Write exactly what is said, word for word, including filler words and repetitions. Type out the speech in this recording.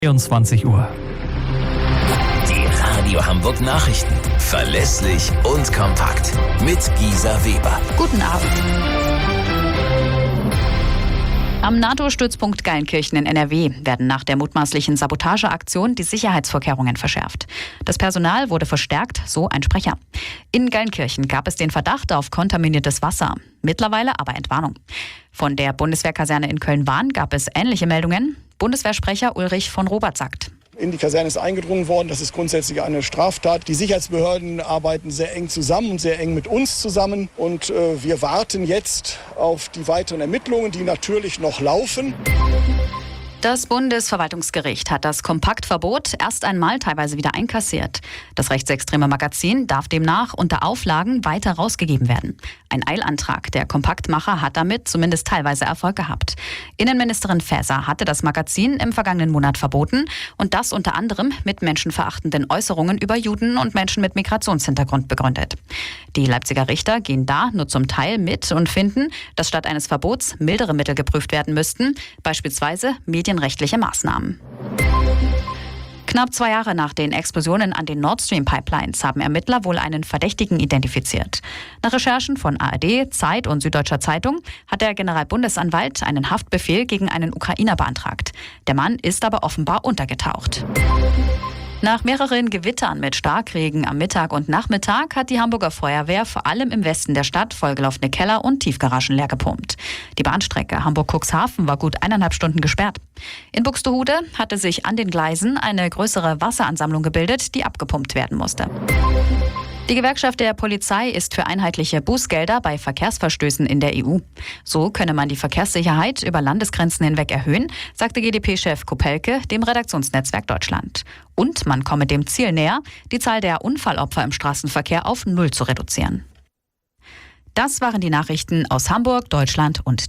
vierundzwanzig Uhr. Die Radio Hamburg Nachrichten. Verlässlich und kompakt. Mit Gisa Weber. Guten Abend. Am NATO-Stützpunkt Geilenkirchen in N R W werden nach der mutmaßlichen Sabotageaktion die Sicherheitsvorkehrungen verschärft. Das Personal wurde verstärkt, so ein Sprecher. In Geilenkirchen gab es den Verdacht auf kontaminiertes Wasser. Mittlerweile aber Entwarnung. Von der Bundeswehrkaserne in Köln-Wahn gab es ähnliche Meldungen. Bundeswehrsprecher Ulrich von Robert sagt: In die Kaserne ist eingedrungen worden. Das ist grundsätzlich eine Straftat. Die Sicherheitsbehörden arbeiten sehr eng zusammen und sehr eng mit uns zusammen. Und äh, wir warten jetzt auf die weiteren Ermittlungen, die natürlich noch laufen. Das Bundesverwaltungsgericht hat das Kompaktverbot erst einmal teilweise wieder einkassiert. Das rechtsextreme Magazin darf demnach unter Auflagen weiter rausgegeben werden. Ein Eilantrag der Kompaktmacher hat damit zumindest teilweise Erfolg gehabt. Innenministerin Faeser hatte das Magazin im vergangenen Monat verboten und das unter anderem mit menschenverachtenden Äußerungen über Juden und Menschen mit Migrationshintergrund begründet. Die Leipziger Richter gehen da nur zum Teil mit und finden, dass statt eines Verbots mildere Mittel geprüft werden müssten, beispielsweise medienrechtliche Maßnahmen. Knapp zwei Jahre nach den Explosionen an den Nord Stream Pipelines haben Ermittler wohl einen Verdächtigen identifiziert. Nach Recherchen von A R D, Zeit und Süddeutscher Zeitung hat der Generalbundesanwalt einen Haftbefehl gegen einen Ukrainer beantragt. Der Mann ist aber offenbar untergetaucht. Nach mehreren Gewittern mit Starkregen am Mittag und Nachmittag hat die Hamburger Feuerwehr vor allem im Westen der Stadt vollgelaufene Keller und Tiefgaragen leer gepumpt. Die Bahnstrecke Hamburg-Cuxhaven war gut eineinhalb Stunden gesperrt. In Buxtehude hatte sich an den Gleisen eine größere Wasseransammlung gebildet, die abgepumpt werden musste. Die Gewerkschaft der Polizei ist für einheitliche Bußgelder bei Verkehrsverstößen in der E U. So könne man die Verkehrssicherheit über Landesgrenzen hinweg erhöhen, sagte G d P-Chef Kopelke dem Redaktionsnetzwerk Deutschland. Und man komme dem Ziel näher, die Zahl der Unfallopfer im Straßenverkehr auf null zu reduzieren. Das waren die Nachrichten aus Hamburg, Deutschland und